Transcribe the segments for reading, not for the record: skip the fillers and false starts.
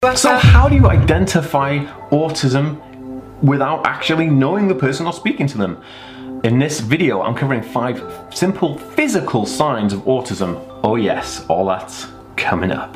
So how do you identify autism without actually knowing the person or speaking to them? In this video, I'm covering 5 simple physical signs of autism. Oh yes, all that's coming up.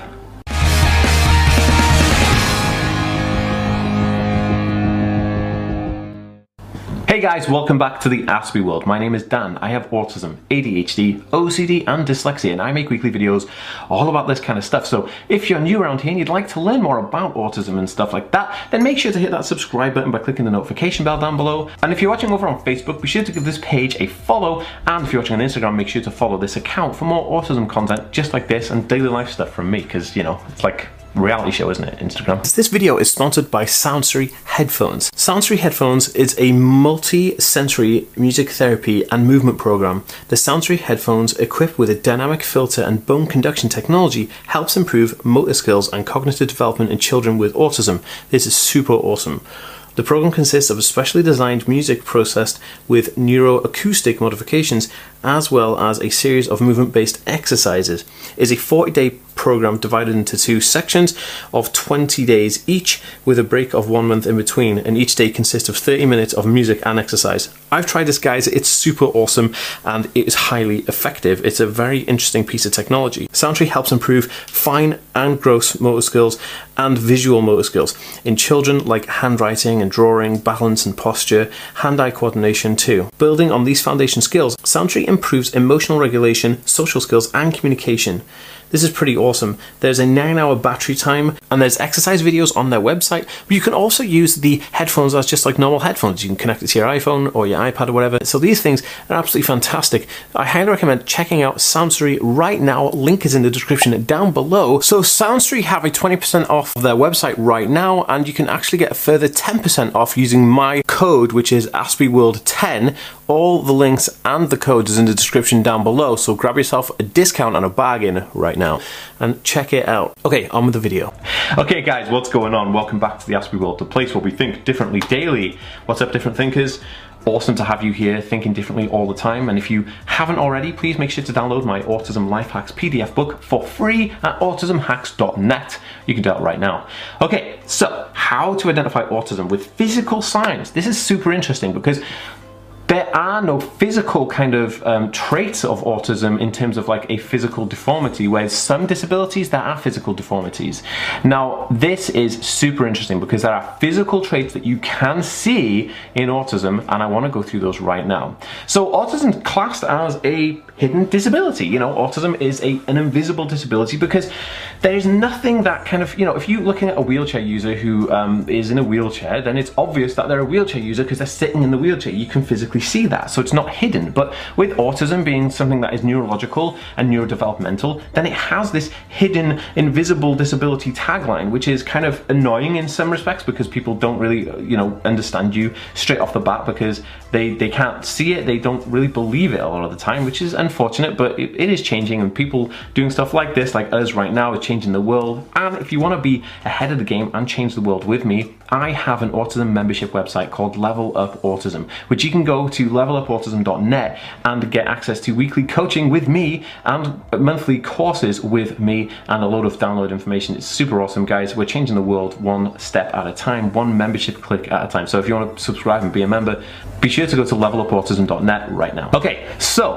Hey guys, welcome back to the Aspie World. My name is Dan. I have autism, ADHD, OCD and dyslexia, and I make weekly videos all about this kind of stuff. So if you're new around here and you'd like to learn more about autism and stuff like that, then make sure to hit that subscribe button by clicking the notification bell down below. And if you're watching over on Facebook, be sure to give this page a follow. And if you're watching on Instagram, make sure to follow this account for more autism content just like this and daily life stuff from me, because, you know, it's like reality show, isn't it? Instagram. This video is sponsored by Soundstream Headphones. Soundstream Headphones is a multi-sensory music therapy and movement program. The Soundstream Headphones, equipped with a dynamic filter and bone conduction technology, helps improve motor skills and cognitive development in children with autism. This is super awesome. The program consists of a specially designed music processed with neuroacoustic modifications, as well as a series of movement-based exercises. It is a 40-day program divided into 2 sections of 20 days each, with a break of 1 month in between, and each day consists of 30 minutes of music and exercise. I've tried this, guys. It's super awesome and it is highly effective. It's a very interesting piece of technology. Soundtree helps improve fine and gross motor skills and visual motor skills in children, like handwriting and drawing, balance and posture, hand-eye coordination too. Building on these foundation skills, Soundtree improves emotional regulation, social skills and communication. This is pretty awesome. There's a 9-hour battery time and there's exercise videos on their website, but you can also use the headphones as just like normal headphones. You can connect it to your iPhone or your iPad or whatever. So these things are absolutely fantastic. I highly recommend checking out Soundstream right now. Link is in the description down below. So Soundstream have a 20% off their website right now, and you can actually get a further 10% off using my code, which is AspieWorld10. All the links and the codes is in the description down below, so grab yourself a discount and a bargain right now and check it out. Okay, on with the video. Okay guys, what's going on? Welcome back to the Aspie World, the place where we think differently daily. What's up, different thinkers? Awesome to have you here thinking differently all the time. And if you haven't already, please make sure to download my Autism Life Hacks PDF book for free at autismhacks.net. You can do that right now. Okay, so how to identify autism with physical signs. This is super interesting because there are no physical kind of traits of autism in terms of like a physical deformity, whereas some disabilities, there are physical deformities. Now, this is super interesting because there are physical traits that you can see in autism, and I want to go through those right now. So autism is classed as a hidden disability. You know, autism is an invisible disability because there is nothing that kind of, you know, if you're looking at a wheelchair user who is in a wheelchair, then it's obvious that they're a wheelchair user because they're sitting in the wheelchair. You can physically see that, so it's not hidden. But with autism being something that is neurological and neurodevelopmental, then it has this hidden invisible disability tagline, which is kind of annoying in some respects because people don't really, you know, understand you straight off the bat because they can't see it, they don't really believe it a lot of the time, which is unfortunate, but it is changing, and people doing stuff like this, like us right now, are changing the world. And if you want to be ahead of the game and change the world with me, I have an autism membership website called Level Up Autism, which you can go to levelupautism.net and get access to weekly coaching with me and monthly courses with me and a load of download information. It's super awesome, guys. We're changing the world one step at a time, one membership click at a time. So if you want to subscribe and be a member, be sure to go to levelupautism.net right now. Okay, so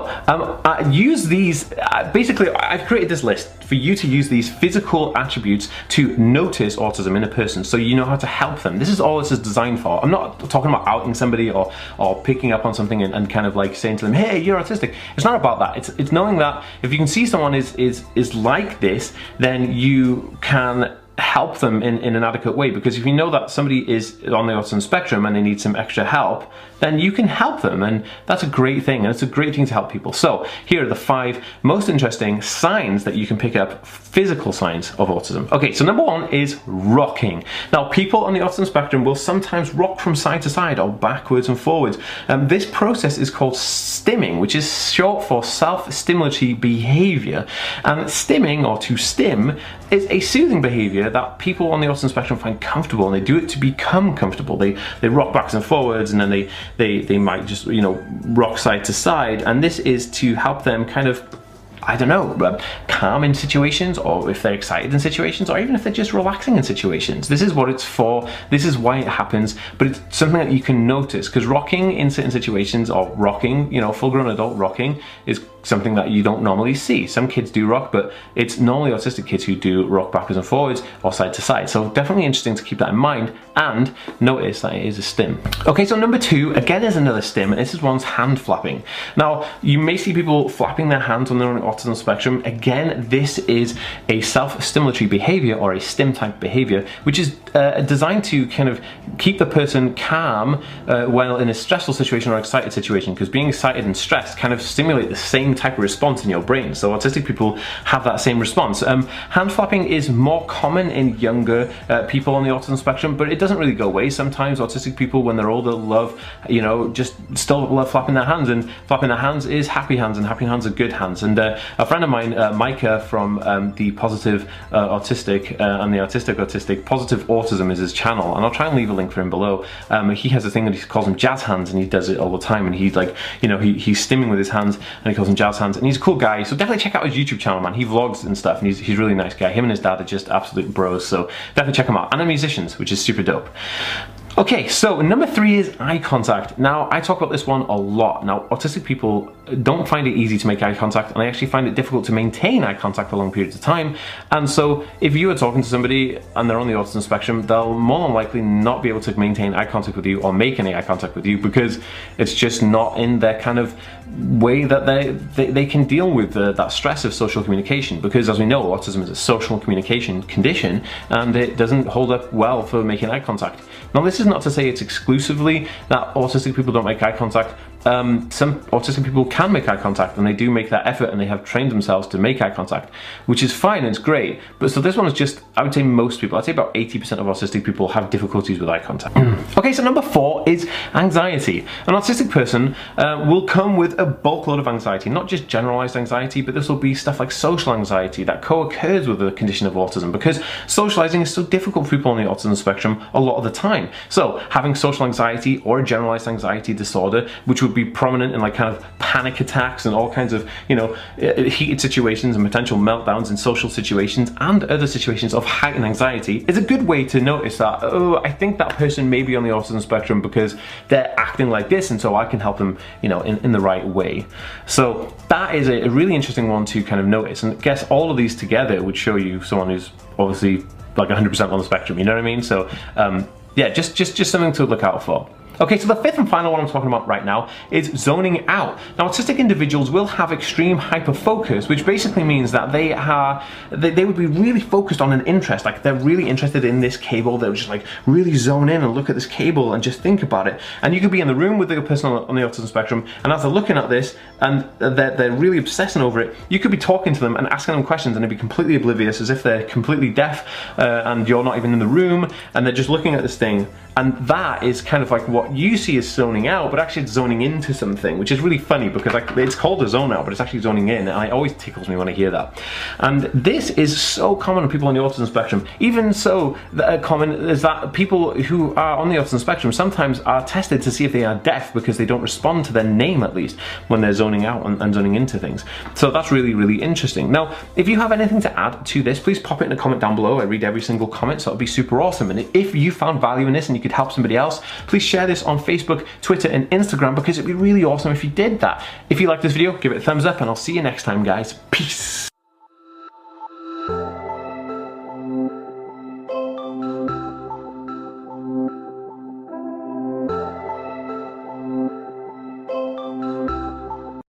I use these, basically I've created this list for you to use these physical attributes to notice autism in a person so you know how to help them. This is all this is designed for. I'm not talking about outing somebody or picking up on something and kind of like saying to them, hey, you're autistic. It's not about that. It's knowing that if you can see someone is like this, then you can help them in an adequate way, because if you know that somebody is on the autism spectrum and they need some extra help, then you can help them, and that's a great thing, and it's a great thing to help people. So here are the 5 most interesting signs that you can pick up, physical signs of autism. Okay, so number 1 is rocking. Now, people on the autism spectrum will sometimes rock from side to side or backwards and forwards. This process is called stimming, which is short for self-stimulatory behavior. And stimming, or to stim, is a soothing behavior that people on the autism spectrum find comfortable, and they do it to become comfortable. They rock backwards and forwards, and then they might just, you know, rock side to side, and this is to help them kind of I don't know, calm in situations, or if they're excited in situations, or even if they're just relaxing in situations. This is what it's for, this is why it happens, but it's something that you can notice, because rocking in certain situations, or rocking, you know, full-grown adult rocking, is something that you don't normally see. Some kids do rock, but it's normally autistic kids who do rock backwards and forwards or side to side. So definitely interesting to keep that in mind, and notice that it is a stim. Okay, so number 2, again, is another stim, and this is one's hand flapping. Now, you may see people flapping their hands when they're on the autism spectrum. Again, this is a self-stimulatory behavior, or a stim type behavior, which is designed to kind of keep the person calm while in a stressful situation or excited situation, because being excited and stressed kind of stimulate the same type of response in your brain. So autistic people have that same response. Hand flapping is more common in younger people on the autism spectrum, but it doesn't really go away. Sometimes autistic people, when they're older, love, you know, just still love flapping their hands, and flapping their hands is happy hands, and happy hands are good hands. And a friend of mine, Micah from the Positive Autistic and the Autistic, Positive Autism is his channel, and I'll try and leave a link for him below. He has a thing that he calls them jazz hands, and he does it all the time, and he's like, you know, he's stimming with his hands, and he calls them jazz hands, and he's a cool guy. So definitely check out his YouTube channel, man. He vlogs and stuff, and he's a really nice guy. Him and his dad are just absolute bros, so definitely check him out. And they're musicians, which is super dope. Okay, so number 3 is eye contact. Now, I talk about this one a lot. Now, autistic people don't find it easy to make eye contact, and they actually find it difficult to maintain eye contact for long periods of time. And so, if you are talking to somebody and they're on the autism spectrum, they'll more than likely not be able to maintain eye contact with you or make any eye contact with you, because it's just not in their kind of way that they can deal with that stress of social communication. Because as we know, autism is a social communication condition, and it doesn't hold up well for making eye contact. Now, this is not to say it's exclusively that autistic people don't make eye contact. Some autistic people can make eye contact, and they do make that effort, and they have trained themselves to make eye contact, which is fine and it's great. But so this one is just, I would say most people, I'd say about 80% of autistic people have difficulties with eye contact. Okay, so number 4 is anxiety. An autistic person will come with a bulk load of anxiety, not just generalized anxiety, but this will be stuff like social anxiety that co-occurs with the condition of autism, because socializing is so difficult for people on the autism spectrum a lot of the time. So having social anxiety or a generalized anxiety disorder, which would be prominent in like kind of panic attacks and all kinds of, you know, heated situations and potential meltdowns in social situations and other situations of heightened anxiety, is a good way to notice that, oh, I think that person may be on the autism spectrum because they're acting like this, and so I can help them, you know, in the right way. So that is a really interesting one to kind of notice, and I guess all of these together would show you someone who's obviously like 100% on the spectrum, you know what I mean? So yeah, just something to look out for. Okay, so the 5th and final one I'm talking about right now is zoning out. Now, autistic individuals will have extreme hyperfocus, which basically means that they would be really focused on an interest. Like, they're really interested in this cable. They'll just like really zone in and look at this cable and just think about it. And you could be in the room with the person on the autism spectrum, and as they're looking at this and they're really obsessing over it, you could be talking to them and asking them questions, and they'd be completely oblivious, as if they're completely deaf and you're not even in the room, and they're just looking at this thing. And that is kind of like what you see as zoning out, but actually it's zoning into something, which is really funny, because like, it's called a zone out, but it's actually zoning in, and it always tickles me when I hear that. And this is so common in people on the autism spectrum. Even so common is that people who are on the autism spectrum sometimes are tested to see if they are deaf, because they don't respond to their name, at least, when they're zoning out and zoning into things. So that's really, really interesting. Now, if you have anything to add to this, please pop it in a comment down below. I read every single comment, so it'll be super awesome. And if you found value in this and you could help somebody else, please share this on Facebook, Twitter, and Instagram, because it'd be really awesome if you did that. If you like this video, give it a thumbs up, and I'll see you next time, guys. Peace.